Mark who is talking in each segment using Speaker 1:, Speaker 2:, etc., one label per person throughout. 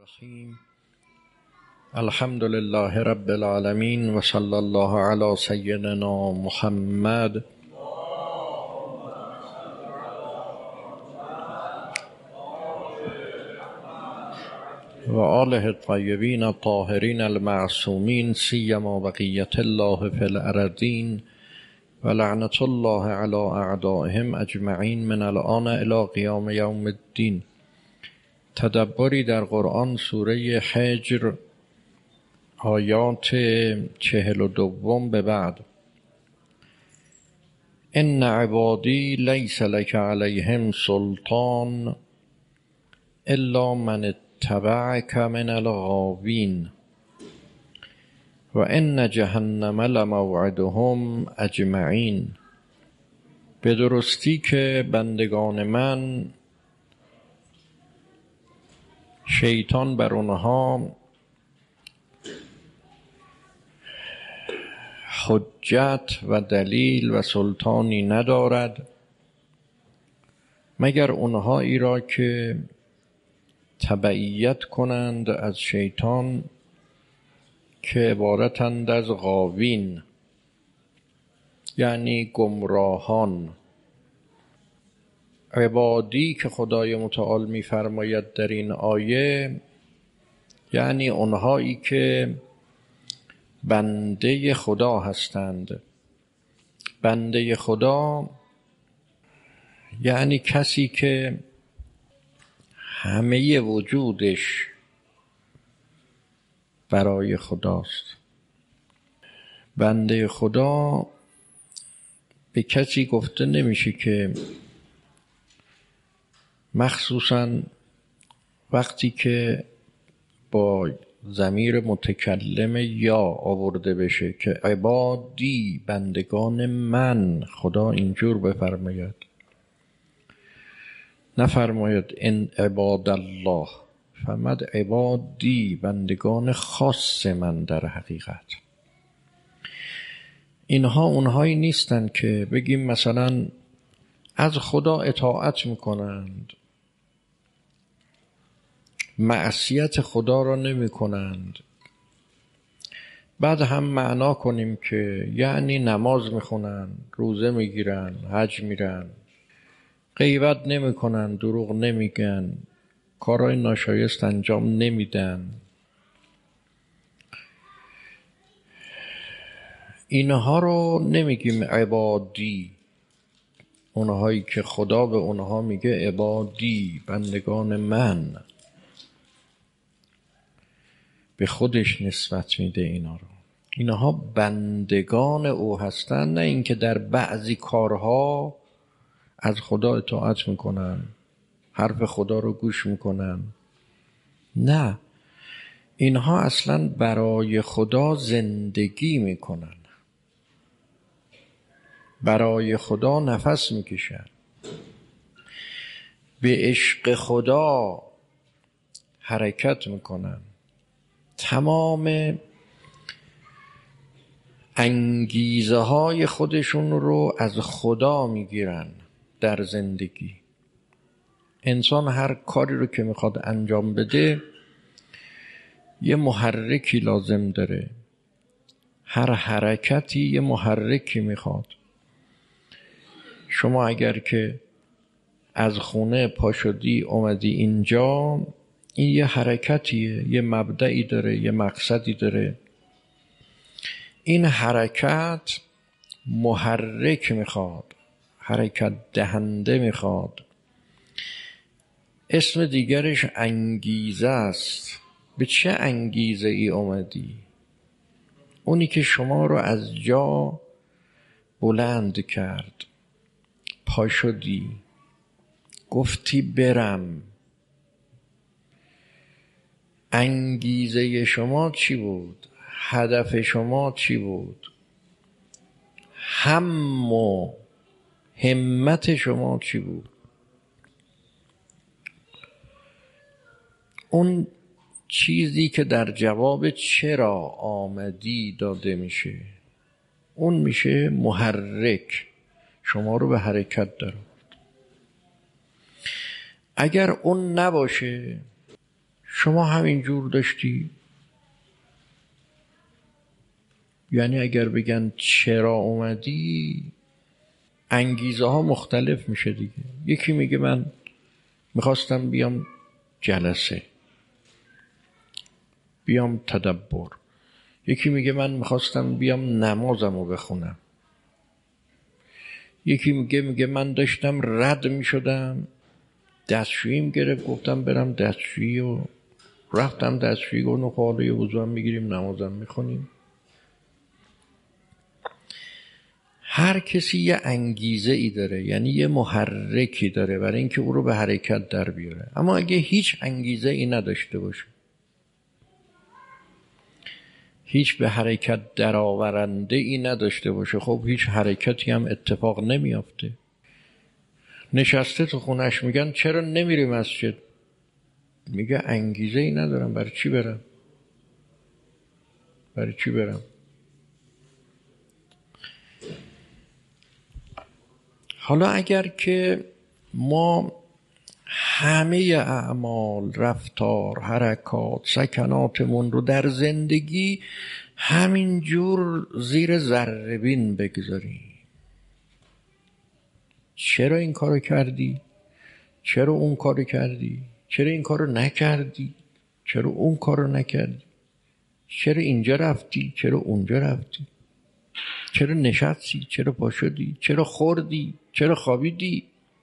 Speaker 1: الرحیم الحمد لله رب العالمین و صلی الله علی سیدنا محمد و آله الطیبین الطاهرین المعصومین سیما بقیة الله فی الارضین و لعنت الله علی اعدائهم اجمعین من الآن الی قیام یوم الدین. تدبری در قرآن سوره حجر آیات 42 به بعد. ان عبادی لیس لک علیهم سلطان الا من اتبعک من الغاوین و ان جهنم لموعدهم اجمعین. به درستی که بندگان من شیطان بر آنها حجت و دلیل و سلطانی ندارد مگر اونهایی را که تبعیت کنند از شیطان که عبارتند از غاوین، یعنی گمراهان. عبادی که خدای متعال می‌فرماید در این آیه یعنی اونهایی که بنده خدا هستند. بنده خدا یعنی کسی که همه وجودش برای خداست. بنده خدا به کسی گفته نمیشه که مخصوصاً وقتی که با ضمیر متکلم یا آورده بشه که عبادی، بندگان من، خدا اینجور بفرماید، نفرماید ان عباد الله، فرمود عبادی، بندگان خاص من. در حقیقت اینها اونهایی نیستن که بگیم مثلا از خدا اطاعت میکنند، معصیت خدا را نمی کنند، بعد هم معنا کنیم که یعنی نماز میخونن، روزه میگیرن، حج میرن، غیبت نمی کنن، دروغ نمیگن، کارهای ناشایست انجام نمیدن. اینها رو نمیگیم عبادی. اونهایی که خدا به اونها میگه عبادی، بندگان من، به خودش نسبت میده اینا رو. اینها بندگان او هستن، نه اینکه در بعضی کارها از خدا اطاعت میکنن، حرف خدا رو گوش میکنن. نه، اینها اصلا برای خدا زندگی میکنن، برای خدا نفس میکشن، به عشق خدا حرکت میکنن، تمام انگیزه های خودشون رو از خدا میگیرن در زندگی. انسان هر کاری رو که میخواد انجام بده یه محرکی لازم داره، هر حرکتی یه محرکی میخواد. شما اگر که از خونه پا شدی اومدی اینجا، این یه حرکتیه، یه مبدئی داره، یه مقصدی داره. این حرکت محرک میخواد، حرکت دهنده میخواد. اسم دیگرش انگیزه است. به چه انگیزه ای اومدی؟ اونی که شما رو از جا بلند کرد، پا شدی، گفتی برم. انگیزه شما چی بود؟ هدف شما چی بود؟ هم و همت شما چی بود؟ اون چیزی که در جواب چرا آمدی داده میشه، اون میشه محرک، شما رو به حرکت داره. اگر اون نباشه شما همین جور داشتی. یعنی اگر بگن چرا اومدی، انگیزه ها مختلف میشه دیگه. یکی میگه من میخواستم بیام جلسه، بیام تدبر. یکی میگه من میخواستم بیام نمازمو بخونم. یکی میگه من داشتم رد میشدم، دستشوییم گرفت، گفتم برم دستشویی و رفتم دستشویی، گفتم حالا یه وضوام میگیریم نمازم میخونیم. هر کسی یه انگیزه ای داره، یعنی یه محرکی داره برای اینکه او رو به حرکت در بیاره. اما اگه هیچ انگیزه ای نداشته باشه، هیچ به حرکت درآورنده ای نداشته باشه، خب هیچ حرکتی هم اتفاق نمیافته. نشسته تو خونش، میگن چرا نمیری مسجد؟ میگه انگیزه ای ندارم، برای چی برم؟ برای چی برم؟ حالا اگر که ما همه اعمال، رفتار، حرکات، سکناتمون رو در زندگی همینجور زیر ذره بین بگذاریم، چرا این کارو کردی؟ چرا اون کارو کردی؟ چرا این کارو نکردی؟ چرا اون کارو نکردی؟ چرا اینجا رفتی؟ چرا اونجا رفتی؟ چرا نشستی؟ چرا پا شدی؟ چرا خوردی؟ چرا خوابیدی؟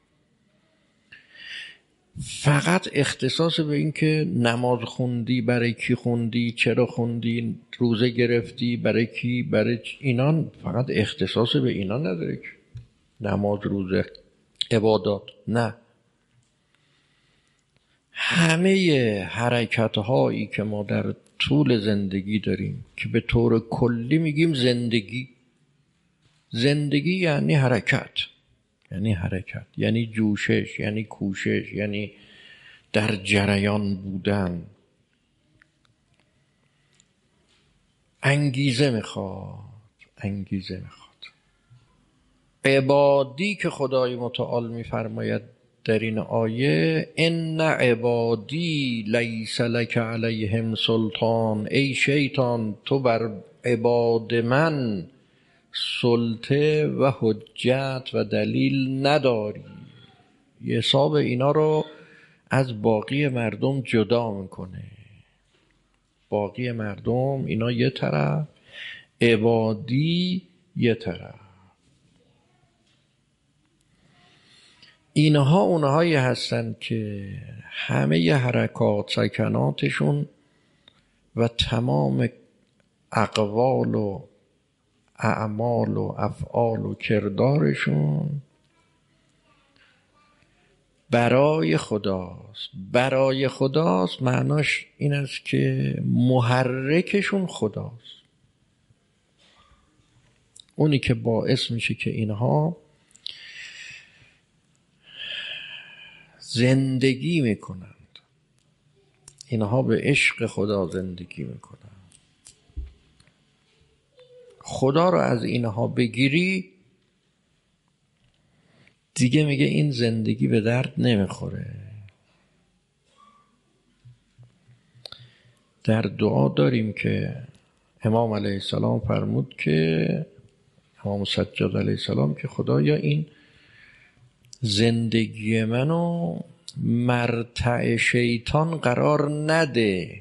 Speaker 1: فقط اختصاص به این که نماز خوندی، برای کی خوندی، چرا خوندی، روزه گرفتی، برای کی، برای اینان، فقط اختصاص به اینا نداره که نماز، روزه، عبادات. نه، همه حرکت هایی که ما در طول زندگی داریم که به طور کلی میگیم زندگی یعنی حرکت، یعنی جوشش، یعنی کوشش، یعنی در جریان بودن. انگیزه میخواد. عبادی که خدای متعال میفرماید در این آیه، ان عبادی لیس لک علیهم سلطان، ای شیطان تو بر عباد من سلطه و حجت و دلیل نداری. یه حساب اینا رو از باقی مردم جدا میکنه. باقی مردم اینا یه طرف، عبادی یه طرف. اینها اونهایی هستن که همه ی حرکات، سکناتشون و تمام اقوال و اعمال و افعال و کردارشون برای خداست. برای خداست معناش این است که محرکشون خداست، اونی که باعث میشه که اینها زندگی میکنند. اینها به عشق خدا زندگی میکنند. خدا رو از اینها بگیری دیگه میگه این زندگی به درد نمیخوره. در دعا داریم که امام علیه السلام فرمود که امام سجاد علیه السلام که خدایا این زندگی منو مرتع شیطان قرار نده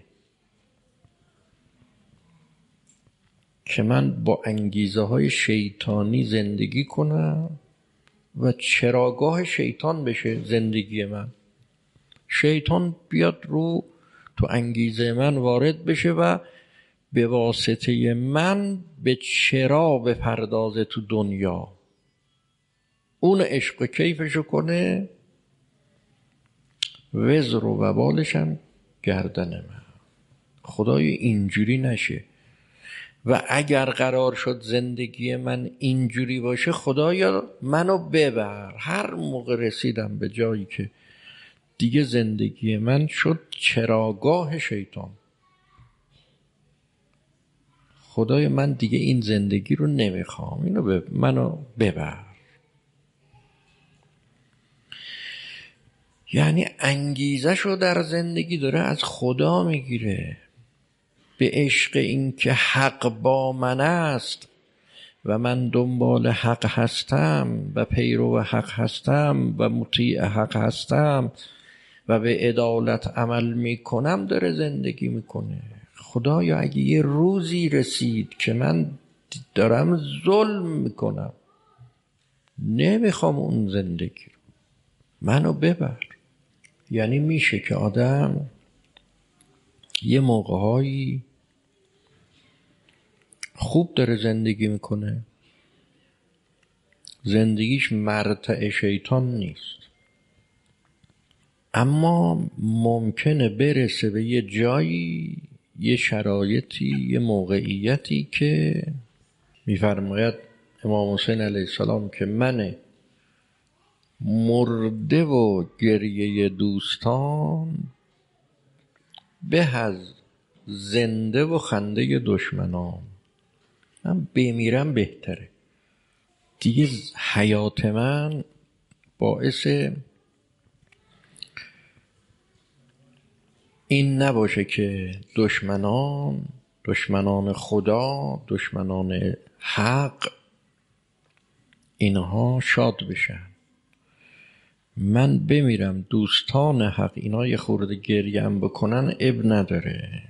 Speaker 1: که من با انگیزه های شیطانی زندگی کنم و چراگاه شیطان بشه زندگی من. شیطان بیاد رو تو انگیزه من وارد بشه و به واسطه من به چرا بپردازه تو دنیا، اون عشق و کیفشو کنه، وزر و وبالشم گردن من. خدای اینجوری نشه. و اگر قرار شد زندگی من اینجوری باشه، خدایا منو ببر. هر موقع رسیدم به جایی که دیگه زندگی من شد چراگاه شیطان، خدای من دیگه این زندگی رو نمیخوام، اینو منو ببر. یعنی انگیزشو در زندگی داره از خدا میگیره، به عشق این که حق با من است و من دنبال حق هستم و پیرو حق هستم و مطیع حق هستم و به عدالت عمل میکنم داره زندگی میکنه. خدایا اگه یه روزی رسید که من دارم ظلم میکنم، نمیخوام اون زندگی رو، منو ببر. یعنی میشه که آدم یه موقعهایی خوب داره زندگی میکنه، زندگیش مرتع شیطان نیست، اما ممکنه برسه به یه جایی، یه شرایطی، یه موقعیتی که میفرماید امام حسین علیه السلام که من مرده و گریه دوستان به از زنده و خنده دشمنان، من بمیرم بهتره. دیگه حیات من باعث این نباشه که دشمنان خدا، دشمنان حق، اینها شاد بشن. من بمیرم دوستان حق اینا یه خورده گریم بکنن، اب نداره.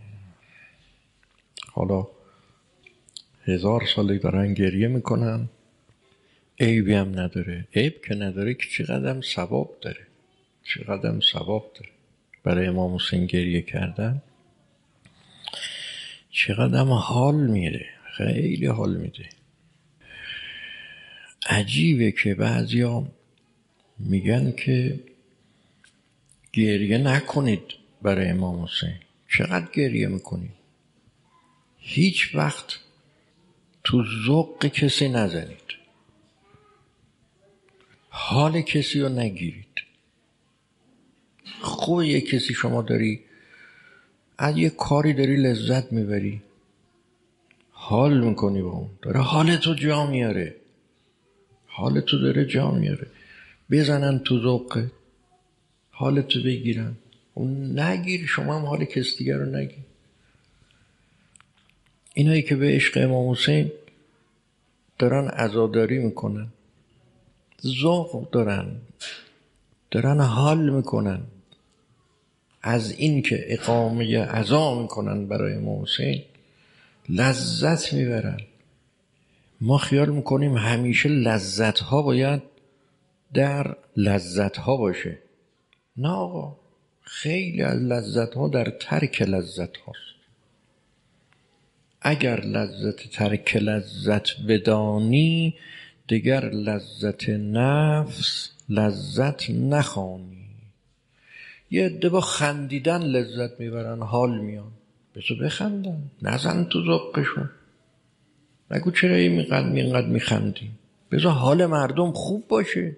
Speaker 1: حالا 1000 سالی دارن گریه میکنن، عیبی هم نداره. عیب که نداره که چقدر ثواب داره، چقدر ثواب داره. برای امام حسین گریه کردن چقدر حال میده، خیلی حال میده. عجیبه که بعضیا میگن که گریه نکنید برای امام حسین. چقدر گریه میکنید؟ هیچ وقت تو ذوق کسی نزنید، حال کسی رو نگیرید. خوب یه کسی شما داری از یه کاری داری لذت میبری، حال میکنی با اون، داره حالتو جا میاره، حالتو داره جا میاره، بزنن تو ذوقت، حالتو بگیرن. اون نگیر، شما هم حال کسی دیگر رو نگیر. اینایی که به عشق امام حسین دارن عزاداری میکنن، ذوق دارن حال میکنن از این که اقامه عزا میکنن برای امام حسین، لذت میبرن. ما خیال میکنیم همیشه لذت ها باید در لذت ها باشه. نه آقا، خیلی از لذت ها در ترک لذت هاست. اگر لذت ترک لذت بدانی، دیگر لذت نفس لذت نخوانی. یه عده با خندیدن لذت میبرن، حال میان، بسو بخندن، نزن تو ذوقشون. نگو چرا اینقدر میخندی، بذار حال مردم خوب باشه.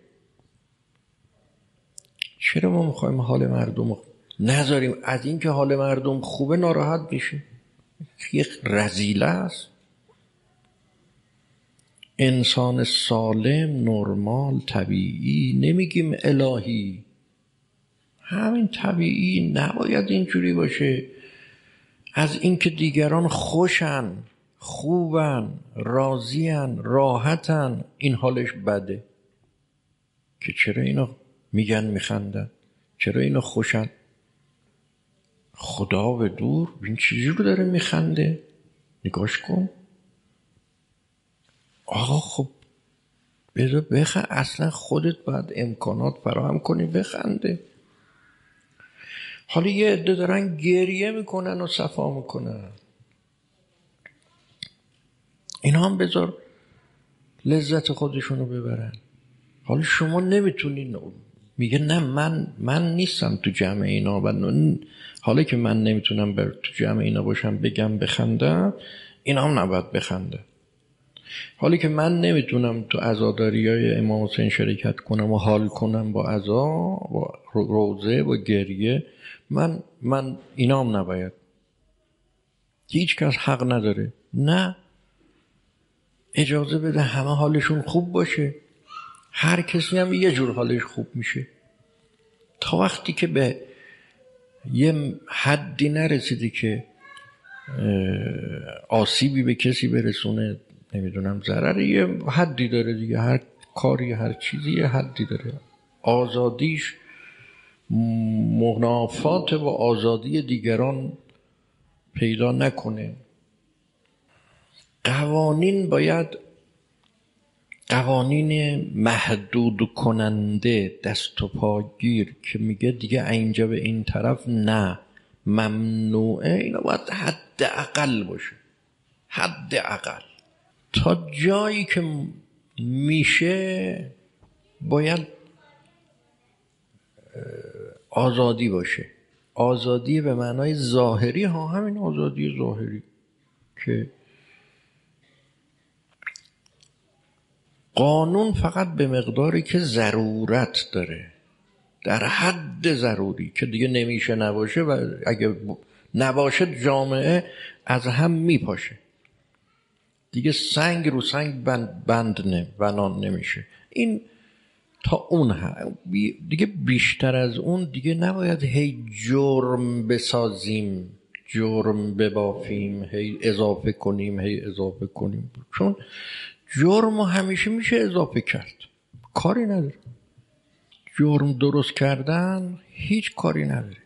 Speaker 1: چرا ما میخوایم حال مردم نذاریم؟ از این که حال مردم خوبه ناراحت بشه، یک رذیله است. انسان سالم، نرمال، طبیعی، نمیگیم الهی، همین طبیعی نباید اینجوری باشه. از اینکه دیگران خوشن، خوبن، راضین، راحتن، این حالش بده که چرا اینا میگن میخندن، چرا اینا خوشن. خدا به دور این چیزی رو داره میخنده، نگاش کن. آقا خب بذار بخند، اصلا خودت باید امکانات فراهم کنی بخنده. حالا یه عده دارن گریه میکنن و صفا میکنن، اینا هم بذار لذت خودشونو ببرن. حالا شما نمیتونین، میگه نه من نیستم تو جمع اینا، و حالا که من نمیتونم تو جمع اینا باشم بگم بخندم، اینا هم نباید بخنده. حالی که من نمیتونم تو عزاداریای امام حسین شرکت کنم و حال کنم با عزا، با روزه و گریه، من اینا هم نباید. هیچ کس حق نداره. نه، اجازه بده همه حالشون خوب باشه، هر کسی هم یه جور حالش خوب میشه. تا وقتی که به یه حدی نرسیدی که آسیبی به کسی برسونه، نمیدونم ضرری، یه حدی داره دیگه، هر کاری هر چیزی یه حدی داره، آزادیش منافات با آزادی دیگران پیدا نکنه. قوانین باید قوانین محدود کننده، دست و پاگیر که میگه دیگه اینجا به این طرف نه، ممنوعه، اینا باید حد اقل باشه، حد اقل. تا جایی که میشه باید آزادی باشه. آزادی به معنای ظاهری ها، همین آزادی ظاهری که قانون فقط به مقداری که ضرورت داره، در حد ضروری که دیگه نمیشه نباشه، و اگه نباشه جامعه از هم میپاشه دیگه، سنگ رو سنگ بنان نمیشه. این تا اون دیگه، بیشتر از اون دیگه نباید هی جرم بسازیم، جرم ببافیم، هی اضافه کنیم، چون جرم همیشه میشه اضافه کرد، کاری نداره. جرم درست کردن هیچ کاری نداره،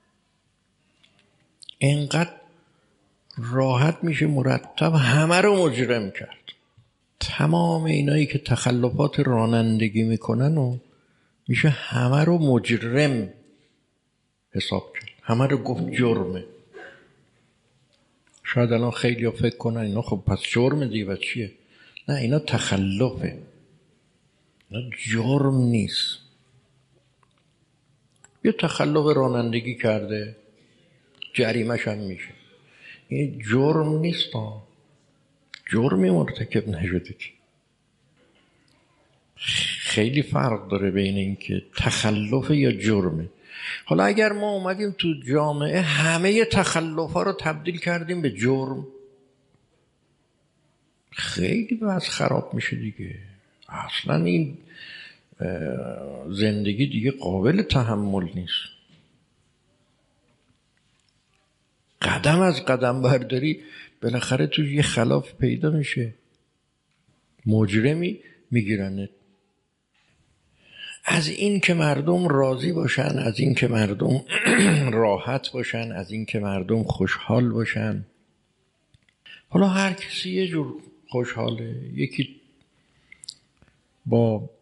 Speaker 1: اینقدر راحت میشه مرتب همه رو مجرم کرد. تمام اینایی که تخلفات رانندگی میکنن و میشه همه رو مجرم حساب کرد، همه رو گفت جرمه. شاید الان خیلی ها فکر کنن اینا خب پس جرم دیگه و چیه؟ نه، اینا تخلفه، اینا جرم نیست. یه تخلف رانندگی کرده جریمش هم میشه، این جرم نیست، جرمی مرتکب نشده که. خیلی فرق داره بین این که تخلف یا جرمه. حالا اگر ما اومدیم تو جامعه همه تخلف‌ها رو تبدیل کردیم به جرم، خیلی وضع خراب میشه دیگه. اصلا این زندگی دیگه قابل تحمل نیست. قدم از قدم برداری بالاخره تو یه خلاف پیدا میشه، مجرمی میگیرنت. از این که مردم راضی باشن، از این که مردم راحت باشن، از این که مردم خوشحال باشن. حالا هر کسی یه جور خوشحاله، یکی با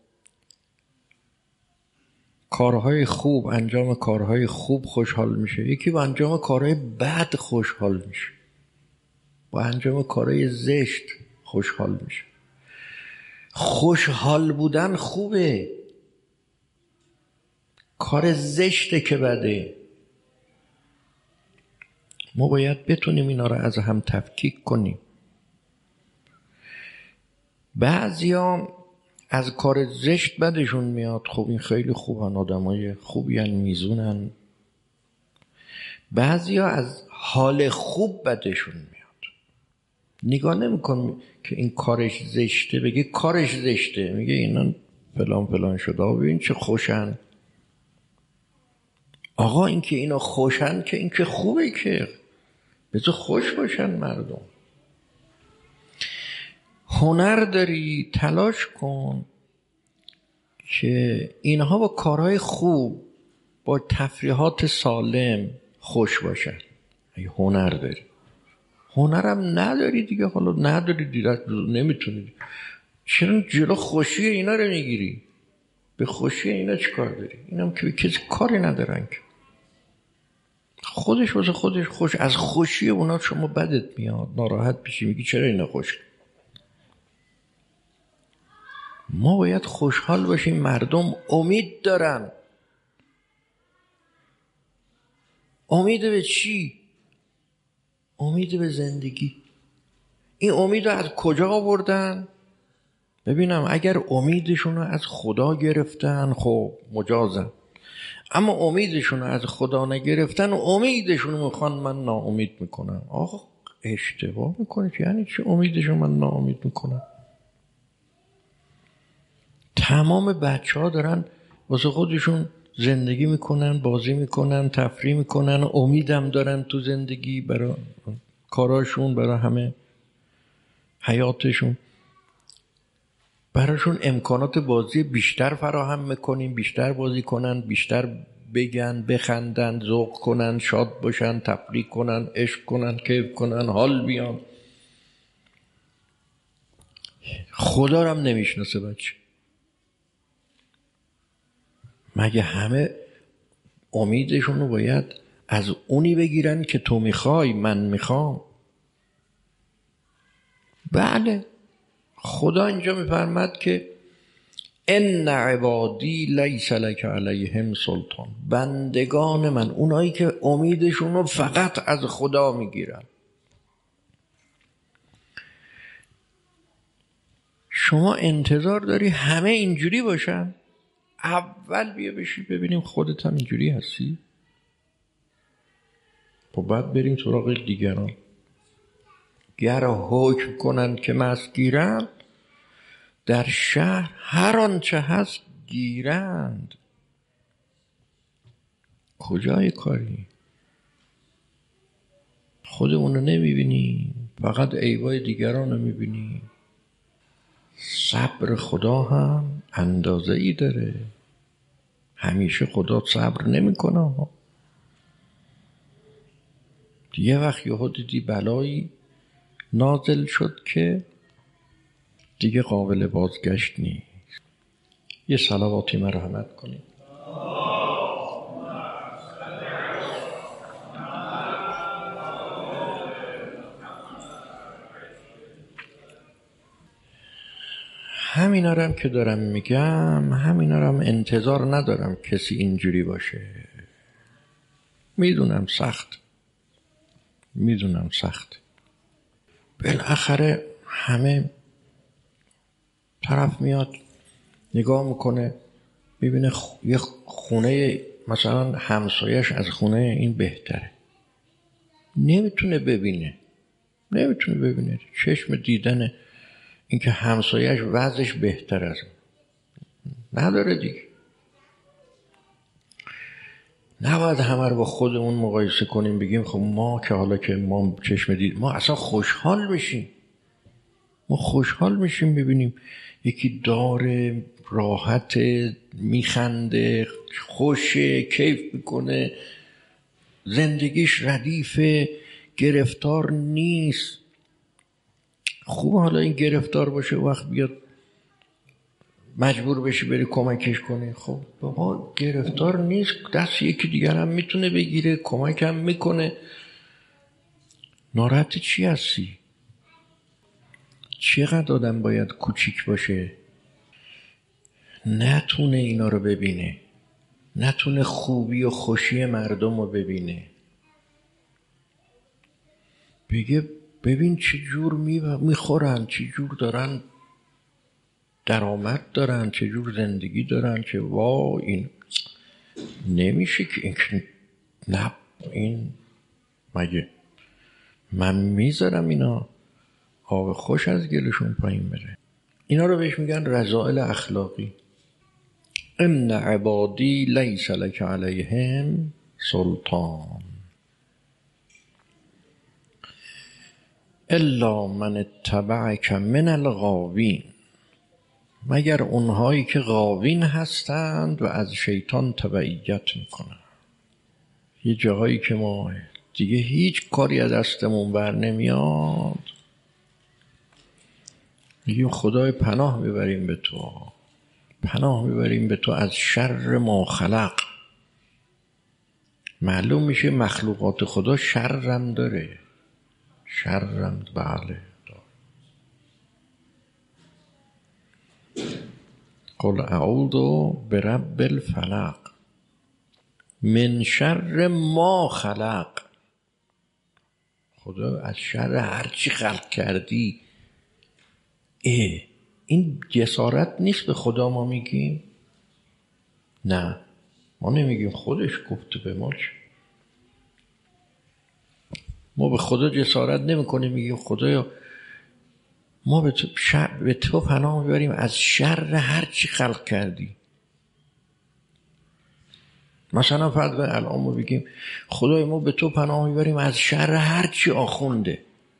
Speaker 1: کارهای خوب، انجام کارهای خوب خوشحال میشه، یکی با انجام کارهای بد خوشحال میشه، با انجام کارهای زشت خوشحال میشه. خوشحال بودن خوبه، کار زشته که بده. ما باید بتونیم اینا رو از هم تفکیک کنیم. بعضیا از کار زشت بدشون میاد، خب این خیلی خوبن، آدمای خوبی هن، میزونن. بعضیا از حال خوب بدشون میاد، نگاه نمیکن که این کارش زشته، بگه کارش زشته، میگه اینا فلان فلان شده، ببین چه خوشن. آقا این که اینا خوشن که این که خوبه، که بذار خوش باشن مردم. هنر داری، تلاش کن که اینها با کارهای خوب، با تفریحات سالم خوش باشن. اگه هنر داری، هنرم نداری دیگه، حالا نداری دیگه، نمیتونی، چرا جلو خوشی اینا رو میگیری؟ به خوشی اینا چی کار داری؟ اینم که به کسی کاری ندارن که، خودش واسه خودش خوش. از خوشی اونا شما بدت میاد، ناراحت میشی، میگی چرا اینا خوش. ما باید خوشحال باشیم، مردم امید دارن. امید به چی؟ امید به زندگی. این امید رو از کجا آوردن؟ ببینم اگر امیدشون رو از خدا گرفتن خب مجازن، اما امیدشون رو از خدا نگرفتن و امیدشون رو میخوان من ناامید میکنم. آقا اشتباه میکنید. یعنی چی امیدشون من ناامید میکنم؟ تمام بچه ها دارن واسه خودشون زندگی میکنن، بازی میکنن، تفریح میکنن، امیدم دارن تو زندگی برای کاراشون، برای همه حیاتشون. براشون امکانات بازی بیشتر فراهم میکنیم، بیشتر بازی کنن، بیشتر بگن، بخندن، ذوق کنن، شاد باشن، تفریح کنن، عشق کنن، کیف کنن، حال بیان. خدا رو هم نمیشناسه بچه. مگه همه امیدشون رو باید از اونی بگیرن که تو میخوای، من میخوام؟ بله، خدا اینجا میفرماد که ان عبادی لیس لک علیهم سلطان. بندگان من، اونایی که امیدشون رو فقط از خدا میگیرن. شما انتظار داری همه اینجوری باشن؟ اول بیا بشی ببینیم خودت هم اینجوری هستی. خب بعد بریم سراغ دیگران. گر حکم کنن که مست گیرند، در شهر هر آنچه هست گیرند. کجای کاری؟ خودمون رو نمیبینیم، فقط عیبای دیگران رو میبینیم. صبر خدا هم اندازه ای داره. همیشه خدا صبر نمیکنه. یه وقت یهو دیدی بلایی نازل شد که دیگه قابل بازگشت نیست. یه صلواتی مرحمت کنید. همینا رو هم که دارم میگم، همینا رو هم انتظار ندارم کسی اینجوری باشه. میدونم سخت. بالاخره همه طرف میاد نگاه میکنه، میبینه یه خونه مثلا همسایش از خونه این بهتره. نمیتونه ببینه. چشم دیدن این که همسایش وضعش بهتر از نداره دیگه. نباید همه رو با خودمون مقایسه کنیم بگیم خب ما که حالا که ما چشم دید، ما اصلا خوشحال میشیم ببینیم یکی داره، راحت، میخنده، خوشه، کیف میکنه، زندگیش ردیفه، گرفتار نیست. خوب حالا این گرفتار باشه، وقت بیاد مجبور بشی بری کمکش کنی. خب بابا گرفتار نیست، دست یکی دیگر هم میتونه بگیره، کمک هم میکنه. ناراحت چی هستی؟ چقدر آدم باید کوچیک باشه نتونه اینا رو ببینه، نتونه خوبی و خوشی مردم رو ببینه، بگه ببین چه جور میخورن، چه جور دارن درآمد دارن، چه جور زندگی دارن، که وا این نمیشه که این نه، این مگه من میذارم اینا آب خوش از گلشون پایین بره؟ اینا رو بهش میگن رذائل اخلاقی. ان عبادی لیس لک علیهم سلطان الا من اتبعک من الغاوین. مگر اونهایی که غاوین هستند و از شیطان تبعیت میکنن. یه جاهایی که ما دیگه هیچ کاری از دستمون بر نمیاد، میگیم خدای پناه میبریم به تو از شر ما خلق. معلوم میشه مخلوقات خدا شرم داره، بله. قل اعوذ برب الفلق من شر ما خلق. خدا از شر هر چی خلق کردی. این جسارت نیست به خدا ما میگیم؟ نه، ما نمیگیم، خودش گفته به ما. ما به خدا جسارت نمی کنیم، میگیم خدایا ما به تو پناه میبریم از شر هر چی خلق کردی. مثلا فرض کن الان ما بگیم خدای ما به تو پناه میبریم از شر هر چی آخونده،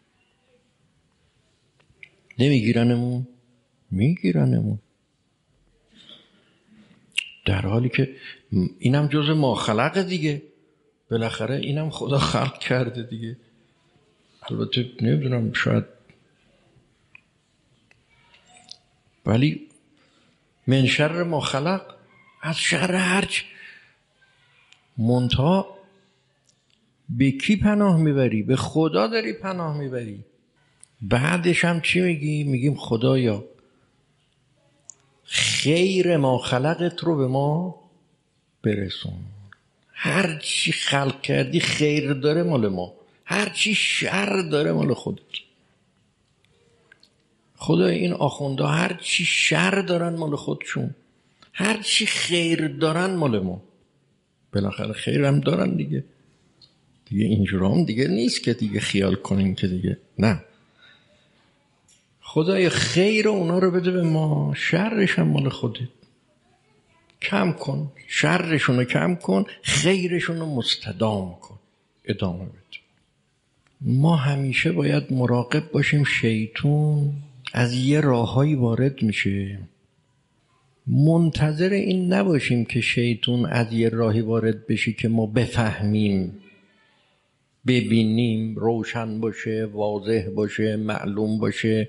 Speaker 1: نمیگیرنمون؟ میگیرنمون. در حالی که اینم جز ما خلق دیگه، بالاخره اینم خدا خلق کرده دیگه. البته نمیدونم شاید، ولی من شر ما خلق، از شر هرچ. منتها به کی پناه میبری؟ به خدا داری پناه میبری. بعدش هم چی میگی؟ میگیم خدایا خیر ما خلقت رو به ما برسون. هر چی خلق کردی خیر داره مال ما، هر چی شر داره مال خودت. خدای این آخونده هر چی شر دارن مال خودشون، هر چی خیر دارن مال ما. بالاخره خیر هم دارن دیگه اینجور هم دیگه نیست که دیگه خیال کنیم که دیگه نه. خدای خیر اونا رو بده به ما، شرش هم مال خودت. کم کن شرشون رو، کم کن خیرشون رو مستدام کن، ادامه بده. ما همیشه باید مراقب باشیم شیطون از یه راههایی وارد میشه، منتظر این نباشیم که شیطون از یه راهی وارد بشه که ما بفهمیم، ببینیم، روشن باشه، واضح باشه، معلوم باشه،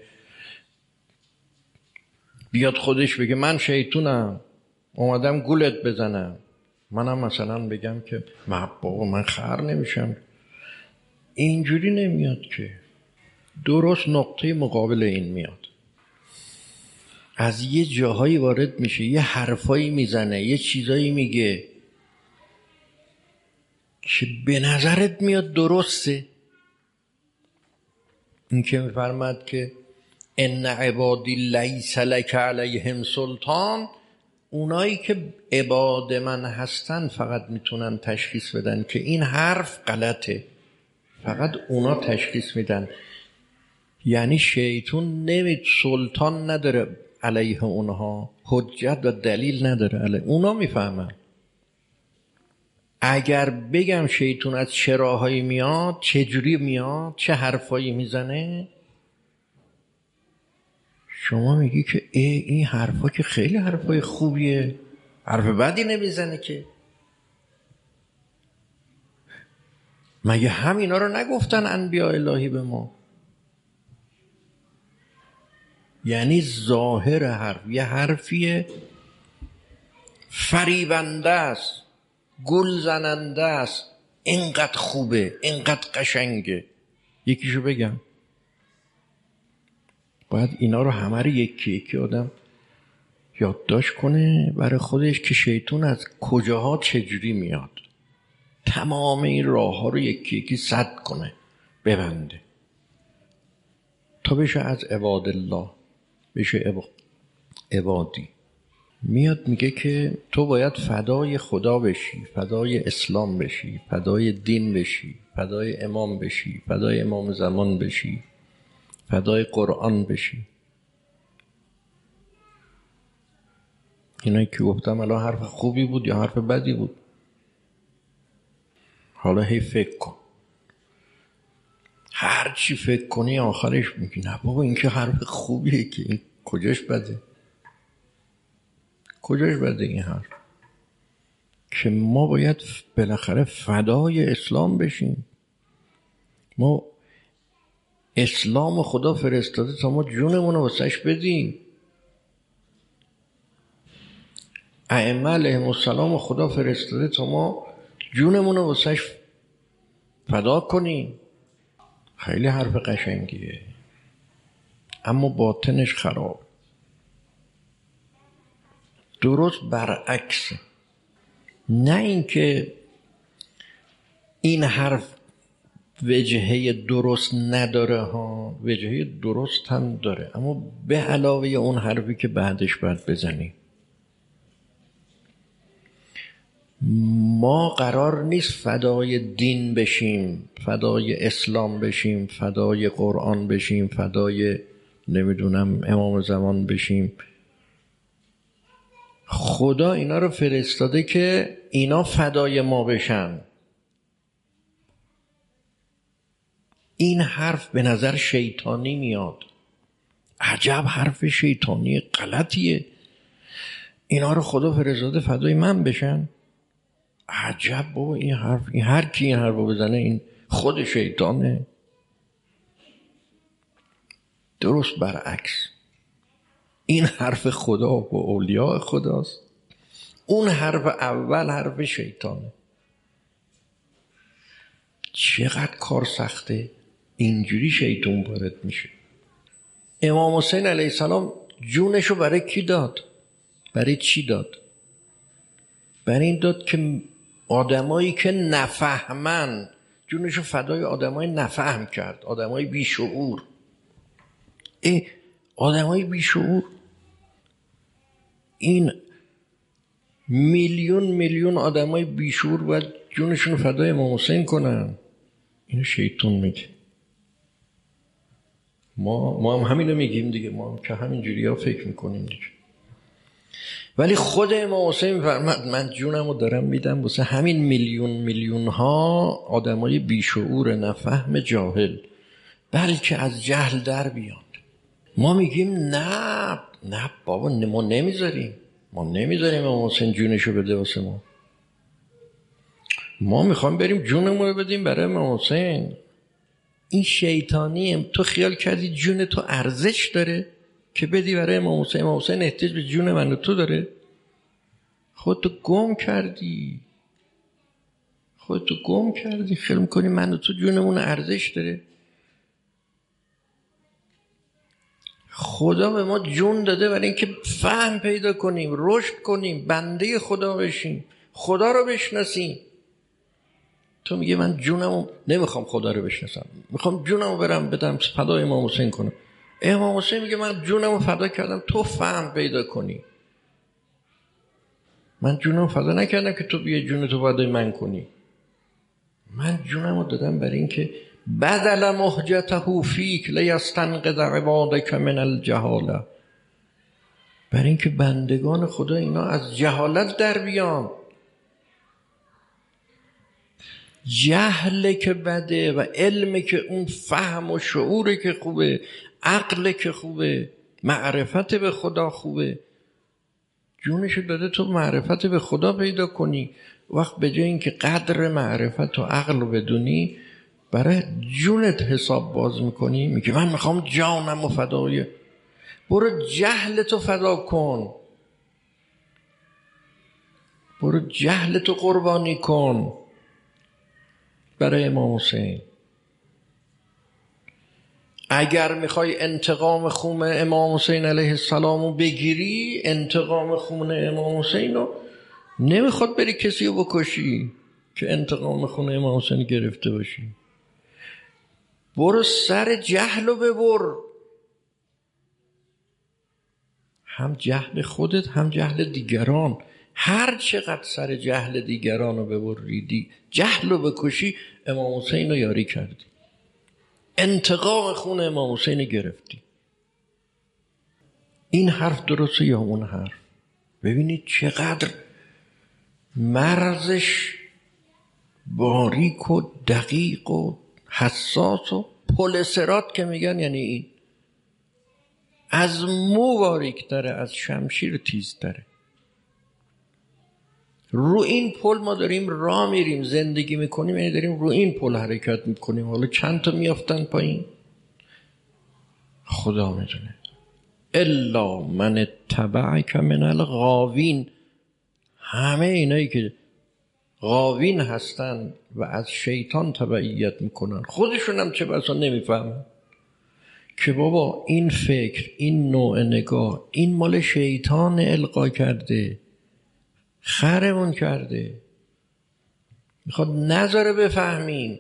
Speaker 1: بیاد خودش بگه من شیطونم اومدم گولت بزنم. منم مثلا بگم که بابا من خر نمیشم. اینجوری نمیاد که، درست نقطه مقابل این میاد. از یه جاهایی وارد میشه، یه حرفایی میزنه، یه چیزایی میگه که به نظرت میاد درسته. این که میفرماد که ان عبادی لیس لک علیهم سلطان، اونایی که عباد من هستن فقط میتونن تشخیص بدن که این حرف غلطه، فقط اونا تشخیص میدن. یعنی شیطون سلطان نداره علیه اونها، حجت و دلیل نداره علیه اونا، میفهمن. اگر بگم شیطون از چه راهایی میاد، چه جوری میاد، چه حرفایی میزنه، شما میگی که این حرفا که خیلی حرفای خوبیه، حرف بدی نمیزنه که. مگه همینا رو نگفتن انبیاء الهی به ما؟ یعنی ظاهر حرف یه حرفیه فریبنده است، گل زننده است، اینقدر خوبه، اینقدر قشنگه. یکیشو بگم، باید اینا رو همه رو یکی یکی آدم یادداشت کنه برای خودش که شیطون از کجاها چجوری میاد، تمام این راه ها رو یکی یکی سد کنه، ببنده تا بشه از عباد الله بشه عبادی. میاد میگه که تو باید فدای خدا بشی، فدای اسلام بشی، فدای دین بشی، فدای امام بشی، فدای امام زمان بشی، فدای قرآن بشی. اینایی که گفتم الان حرف خوبی بود یا حرف بدی بود؟ حالا هی فکر کن، هر چی فکر کنی آخرش میگی نه بابا این که حرف خوبیه، که این کجاش بده؟ کجاش بده این حرف؟ که ما باید بالاخره فدای اسلام بشیم. ما اسلام خدا فرستاده تا ما جونمون رو واسش بدیم. ائمه علیهم السلام خدا فرستاده تا ما جونمون رو واسش فدا کنیم. خیلی حرف قشنگیه، اما باطنش خراب. درست برعکس. نه اینکه این حرف وجهه درست نداره ها، وجهه درست هم داره، اما به علاوه اون حرفی که بعدش باید بزنی. ما قرار نیست فدای دین بشیم، فدای اسلام بشیم، فدای قرآن بشیم، فدای نمیدونم امام زمان بشیم. خدا اینا رو فرستاده که اینا فدای ما بشن. این حرف به نظر شیطانی میاد، عجب حرف شیطانی غلطیه، اینا رو خدا فرستاده فدای من بشن. عجب بابا این حرف، این هر کی این حرفو بزنه این خود شیطانه. درست برعکس، این حرف خدا و اولیاء خداست، اون حرف اول حرف شیطانه. چقدر کار سخته، اینجوری شیطان وارد میشه. امام حسین علیه السلام جونشو برای کی داد؟ برای چی داد؟ برای این داد که آدمایی که نفهمن، جونشو فدای آدمای نفهم کرد، آدمای بیشعور. آدمای بیشعور، این میلیون آدمای بیشعور باید جونشون فدای امام حسین کنن. اینو شیطان میگه. ما هم همینو میگیم دیگه، ما هم که همینجوری ها فکر میکنیم دیگه. ولی خود امام حسین فرمود من جونمو دارم میدم واسه همین میلیون ها آدمای بیشعور نفهم جاهل، بلکه از جهل در بیان. ما میگیم نه بابا، ما نمیذاریم امام حسین جونشو بده واسه ما. ما میخوام بریم جونمو رو بدیم برای امام حسین. این شیطانیه. تو خیال کردی جون تو ارزش داره که بدی برای امام حسین؟ امام حسین احتیاج به جون من و تو داره؟ خودتو گم کردی. خیال میکنی من و تو جونمون ارزش داره؟ خدا به ما جون داده برای اینکه فهم پیدا کنیم، رشد کنیم، بنده خدا بشیم، خدا رو بشناسیم. تو میگه من جونمو نمیخوام خدا رو بشناسم، میخوام جونمو برم بدم فدای امام حسین کنم. امام حسین میگه من جونمو فدا کردم تو فهم پیدا کنی. من جونمو فدا نکردم که تو بیا جونتو فدای من کنی. من جونمو دادم برای اینکه بدل مهجته فیک لیستنقذ عبادک من الجهاله، برای اینکه بندگان خدا اینا از جهالت در بیان. جهل که بده و علم که اون فهم و شعور که خوبه، عقل که خوبه، معرفت به خدا خوبه، جونشو داده تو معرفت به خدا پیدا کنی. وقت به جای اینکه قدر معرفت و عقل رو بدونی، برای جونت حساب باز میکنی، میگه من میخوام جانم و فدای. برو جهلتو فدا کن، برو جهلتو قربانی کن برای امام حسین. اگر میخوای انتقام خون امام حسین علیه السلام رو بگیری، انتقام خون امام حسین رو نمیخواد بری کسی رو بکشی که انتقام خون امام حسین گرفته باشی. برو سر جهل رو ببر، هم جهل خودت هم جهل دیگران. هر چقدر سر جهل دیگران رو ببریدی، جهل رو بکشی، امام حسین رو یاری کردی، انتقام خون امام حسین رو گرفتی. این حرف درسته یا اون حرف؟ ببینید چقدر مرزش باریک و دقیق و حساس و پل صراط که میگن، یعنی این از مو باریک تره، از شمشیر تیز تره. رو این پل ما داریم راه میریم، زندگی میکنیم، یعنی داریم رو این پل حرکت میکنیم. حالا چند تا میافتن پایین خدا میدونه. الا من اتبعک من الغاوین، همه اینایی که غاوین هستن و از شیطان تبعیت میکنن، خودشون هم چه بسا نمیفهمن که بابا این فکر، این نوع نگاه، این مال شیطان القا کرده، خرمون کرده، میخواد نذاره بفهمیم،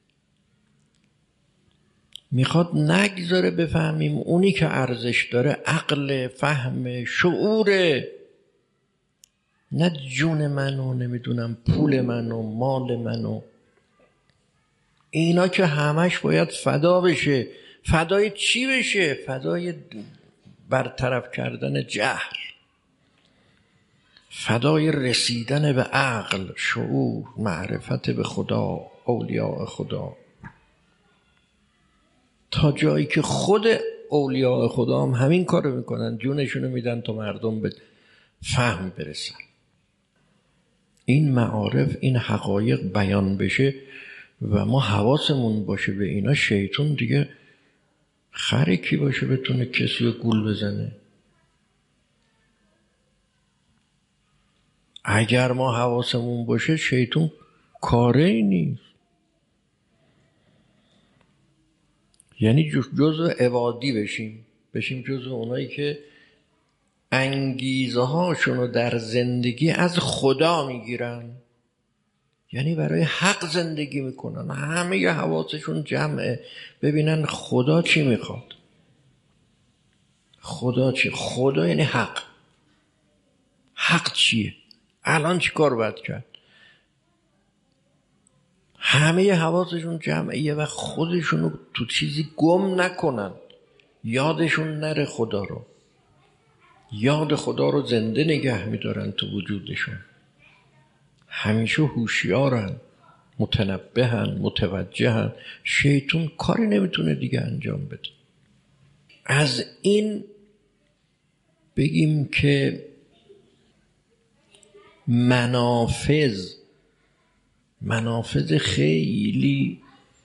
Speaker 1: میخواد نگذاره بفهمیم اونی که ارزش داره عقل، فهم، شعوره، نه جون منو، نمیدونم پول منو، مال منو. اینا که همش باید فدا بشه. فدای چی بشه؟ فدای برطرف کردن جهل. فدای رسیدن به عقل، شعور، معرفت به خدا، اولیاء خدا، تا جایی که خود اولیاء خدا هم همین کارو میکنن، جونشونو میدن تا مردم به فهم برسن. این معارف، این حقایق بیان بشه و ما حواسمون باشه به اینا، شیطان دیگه خری کی باشه بتونه کسی رو گول بزنه؟ اگر ما حواسمون باشه شیطان کاری نیست. یعنی جزء عبادی بشیم جزء اونایی که انگیزه هاشونو در زندگی از خدا میگیرن، یعنی برای حق زندگی میکنن، همه ی حواسشون جمعه ببینن خدا چی میخواد. خدا چی؟ خدا یعنی حق. حق چیه؟ الان چی کار باید کرد؟ همه ی حواسشون جمعه و خودشونو تو چیزی گم نکنن، یادشون نره خدا رو، یاد خدا رو زنده نگه میدارن تو وجودشون، همیشه هوشیارن، متنبهن، متوجهن. شیطان کاری نمیتونه دیگه انجام بده. از این بگیم که منافذ خیلی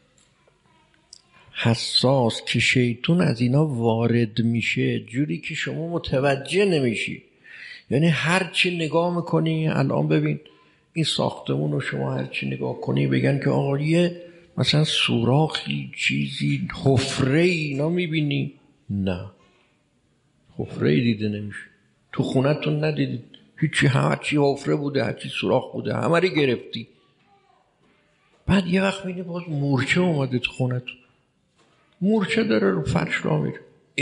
Speaker 1: حساس که شیطان از اینا وارد میشه جوری که شما متوجه نمیشی. یعنی هرچی نگاه میکنی، الان ببین این ساختمون رو شما هرچی نگاه کنی بگن که آقا یه مثلا سوراخی، چیزی، حفره اینا میبینی؟ نه، حفره دیده نمیشه. تو خونتون ندیدید هیچی، هرچی حفره بوده، هرچی سوراخ بوده همه رو گرفتی. بعد یه وقت میبینی باز مورچه اومده تو خونتون، مورچه داره رو فرش را میره.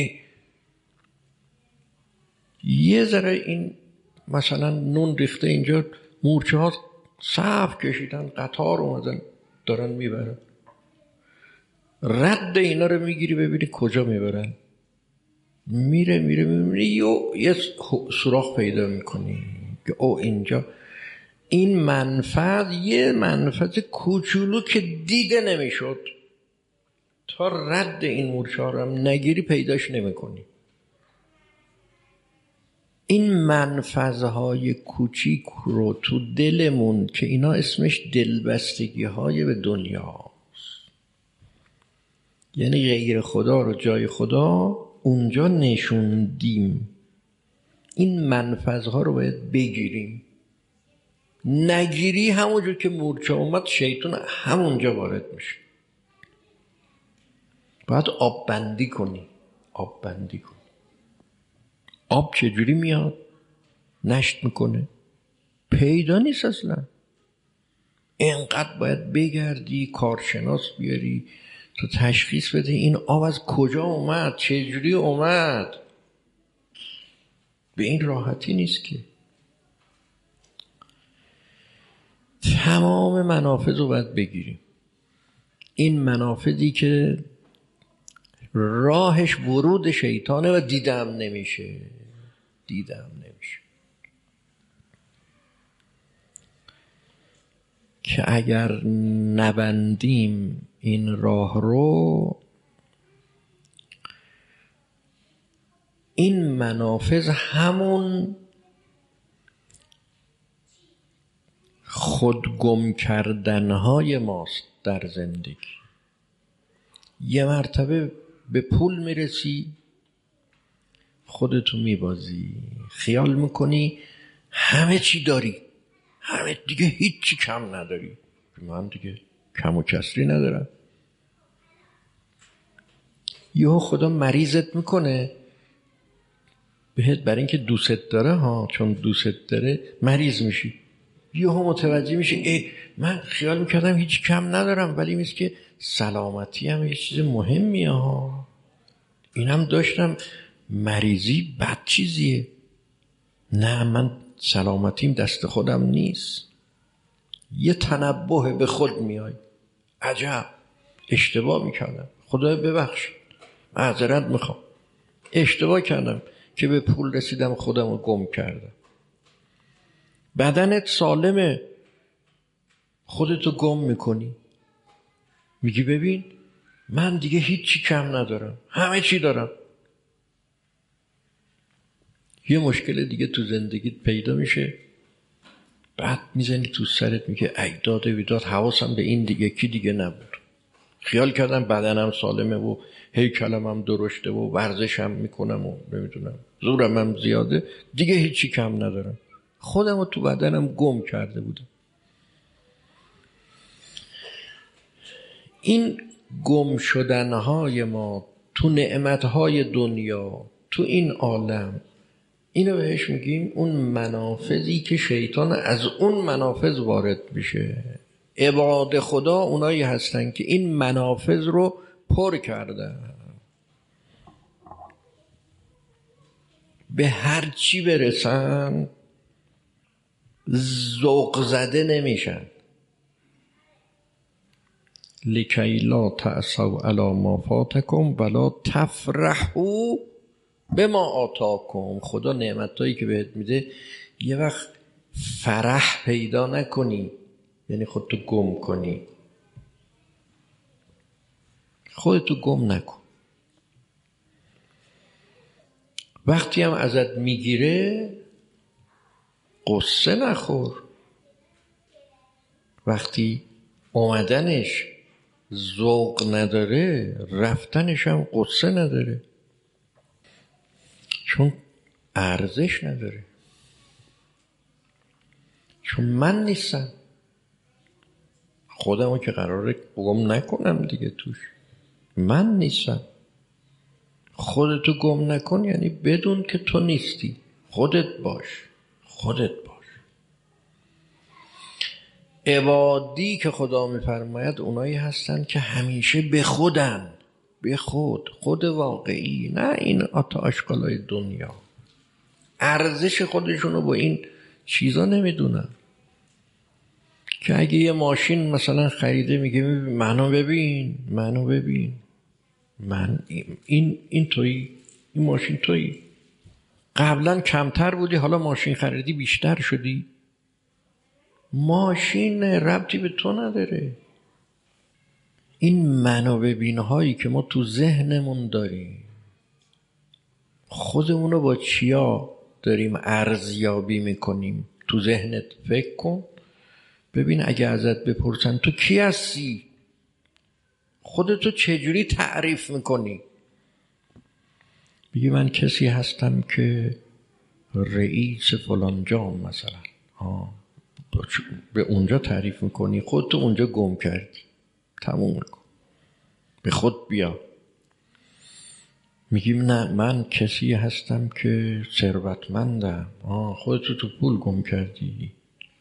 Speaker 1: یه ذره این مثلا نون ریخته اینجا، مورچه ها صف کشیدن، قطار اومدن دارن میبرن. رد اینا رو میگیری ببینی کجا میبرن. میره میبینی یه سوراخ پیدا میکنی که او اینجا این منفذ، یه منفذ کوچولو که دیده نمیشد، تا رد این مورچه ها رو هم نگیری پیداش نمیکنی. این منفذهای کوچیک رو تو دلمون که اینا اسمش دلبستگی های به دنیاست، یعنی غیر خدا رو جای خدا اونجا نشوندیم. این منفذها رو باید بگیریم. نگیری همونجور که مورچه اومد شیطان همونجا وارد میشه. باید آب بندی کنی. آب چجوری میاد؟ نشت میکنه، پیدا نیست اصلا. اینقدر باید بگردی، کارشناس بیاری تو تشخیص بده این آب از کجا اومد، چجوری اومد. به این راحتی نیست که. تمام منافذ رو باید بگیریم. این منافذی که راهش ورود شیطانه و دیدم نمیشه. که اگر نبندیم این راه رو، این منافذ همون خود گم کردنهای ماست در زندگی. یه مرتبه به پول میرسی، خودتو میبازی، خیال میکنی همه چی داری، همه دیگه هیچی کم نداری. من دیگه کم و کسری ندارم. یهو خدا مریضت میکنه بهت، برای اینکه دوست داره ها، چون دوست داره مریض میشی. یهو متوجه میشی من خیال میکردم هیچ کم ندارم، ولی میشه که سلامتی هم یه چیز مهمیه ها. اینم داشتم، مریضی بد چیزیه. نه، من سلامتیم دست خودم نیست. یه تنبه به خود میای، عجب اشتباه میکردم، خدای ببخشید، معذرت میخوام، اشتباه کردم که به پول رسیدم، خودم رو گم کردم. بدنت سالمه، خودتو گم میکنی، میگی ببین من دیگه هیچی کم ندارم، همه چی دارم. یه مشکل دیگه تو زندگیت پیدا میشه، بعد میزنی تو سرت، میگه ای داده بیداد، حواسم به این دیگه کی دیگه نبود. خیال کردم بدنم سالمه و هیکلم هم درشته و ورزشم میکنم و نمیدونم زورم هم زیاده، دیگه هیچی کم ندارم. خودم رو تو بدنم گم کرده بودم. این گم شدنهای ما تو نعمتهای دنیا، تو این عالم، اینو بهش میگیم اون منافذی که شیطان از اون منافذ وارد میشه. عباد خدا اونایی هستن که این منافذ رو پر کردن، به هر چی برسن ذوق زده نمیشن. لکی لا تأسوا علی ما فاتکم ولا تفرحوا بما آتاکم. خدا نعمتایی که بهت میده یه وقت فرح پیدا نکنی، یعنی خودتو گم کنی. خودتو گم نکن. وقتی هم ازت میگیره قصه نخور. وقتی اومدنش ذوق نداره، رفتنش هم قصه نداره، چون ارزش نداره، چون من نیستم. خودمو که قراره گم نکنم دیگه توش، من نیستم. خودتو گم نکن یعنی بدون که تو نیستی، خودت باش، خودت باش. عبادی که خدا میفرماید اونایی هستن که همیشه به خودن، به خود واقعی، نه این آشغالای دنیا. ارزش خودشونو با این چیزا نمیدونن. که اگه یه ماشین مثلا خریده میگه منو ببین، من این تویی، این ماشین تویی. قبلا کمتر بودی، حالا ماشین خریدی بیشتر شدی. ماشین ربطی به تو نداره. این منو ببین هایی که ما تو ذهنمون داریم، خودمونو با چیا داریم ارزیابی میکنیم؟ تو ذهنت فکر کن ببین، اگه ازت بپرسن تو کی هستی، خودتو چجوری تعریف میکنی؟ بگی من کسی هستم که رئیس فلان جام مثلا. به اونجا تعریف میکنی، خودتو اونجا گم کردی، تموم کن، به خود بیا. میگیم نه من کسی هستم که ثروتمندم. خودتو تو پول گم کردی،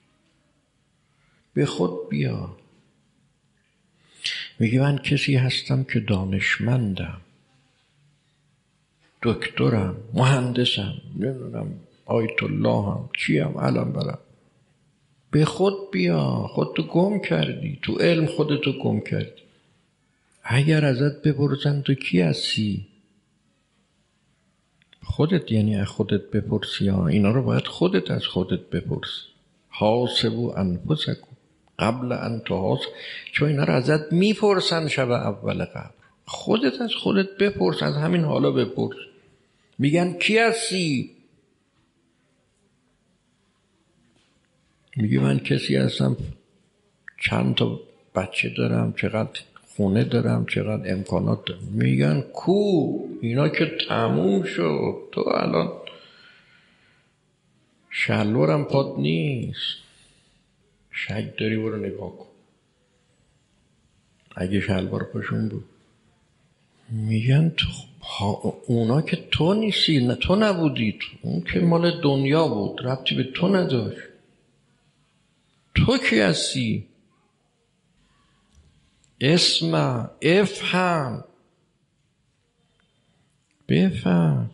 Speaker 1: به خود بیا. میگی من کسی هستم که دانشمندم، دکترم، مهندسم، نمیدونم آیت الله هم چیم علم برم. به خود بیا، خودتو گم کردی، تو علم خودتو گم کردی. اگر ازت بپرسن تو کی هستی، خودت یعنی از خودت بپرسی. اینا رو باید خودت از خودت بپرسی. حاسبوا انفسکم قبل ان تحاسبوا. چون اینا رو ازت میپرسن شب اول قبر. خودت از خودت بپرس، از همین حالا بپرس. میگن کی هستی؟ میگی من کسی هستم، چند تا بچه دارم، چقدر خونه دارم، چقدر امکانات دارم. میگن کو؟ اینا که تموم شد، تو الان شلوارم پات نیست، شک داری برو نگاه کن اگه شلوار پاشون بود. میگن تو اونا که تو نیستی، نه تو نبودی، اون که مال دنیا بود، ربطی به تو نداشت. تو کی هستی؟ اسمع، افهم، بفهم.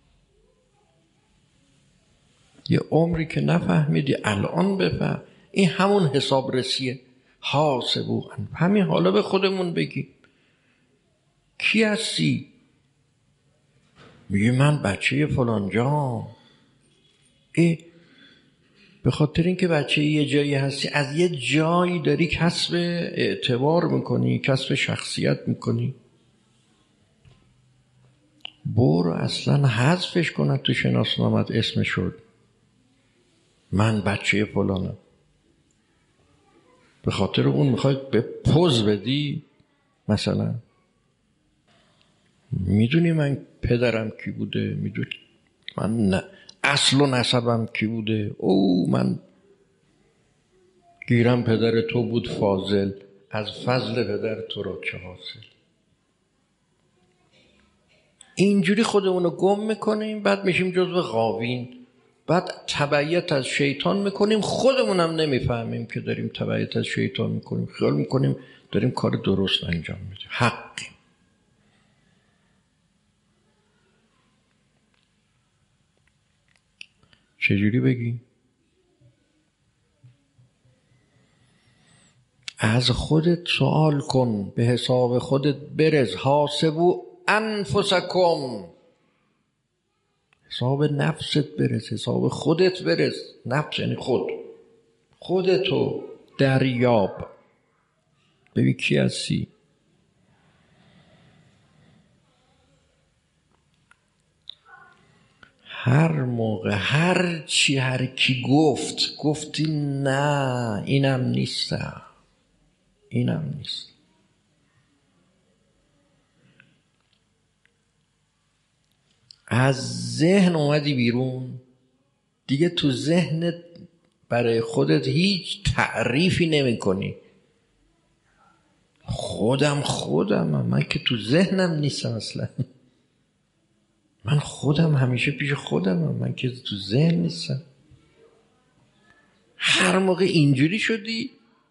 Speaker 1: یه عمری که نفهمیدی الان بفهم. این همون حساب رسیه. حاسبوا، همین حالا به خودمون بگیم کی هستی؟ میگه من بچه فلان جام. به خاطر اینکه بچه یه جایی هستی، از یه جایی داری کسب اعتبار میکنی، کسب شخصیت میکنی. برو اصلا حذفش کنن تو شناسنامت، اسم شد من بچه فلانم. به خاطر اون میخوای به پوز بدی. مثلا میدونی من پدرم کی بوده، میدونی من اصل و نسبم کی بوده، او من گیرم پدر تو بود فاضل، از فضل پدر تو را چه حاصل. اینجوری خودمونو گم میکنیم، بعد میشیم جزو غاوین، بعد تبعیت از شیطان میکنیم، خودمونم نمیفهمیم که داریم تبعیت از شیطان میکنیم، خیال میکنیم داریم کار درست انجام میدیم، حقیم. چجوری بگی؟ از خودت سوال کن، به حساب خودت برز. حاسبو انفسکم، حساب نفست برز، حساب خودت برز. نفس یعنی خودتو دریاب، ببین کی هستی. هر موقع هر چی هر کی گفتی نه اینم نیستم، اینم نیست. از ذهن اومدی بیرون دیگه، تو ذهنت برای خودت هیچ تعریفی نمی کنی. خودم من که تو ذهنم نیستم اصلا. من خودم همیشه پیش خودم، من که تو ذهن نیستم. هر موقع اینجوری شدی،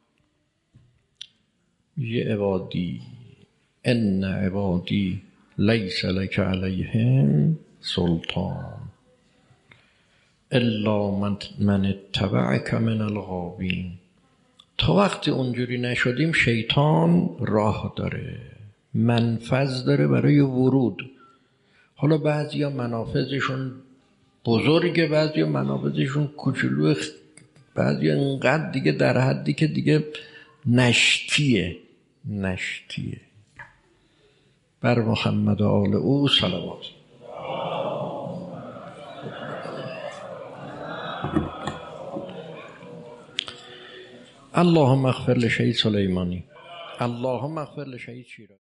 Speaker 1: یه عبادی ان عبادی لیس لک علیهم سلطان الا من اتبعک من الغاوین. تا وقتی اونجوری نشدیم شیطان راه داره، منفذ داره برای ورود. حالا بعضیا منافذشون بزرگه، بعضیا منافذشون کوچولوه، بعضیا اینقدر دیگه در حدی که دیگه نشتیه. بر محمد و آل او صلوات. اللهم اغفر لشهید سلیمانی، اللهم اغفر لشهید شیرازی.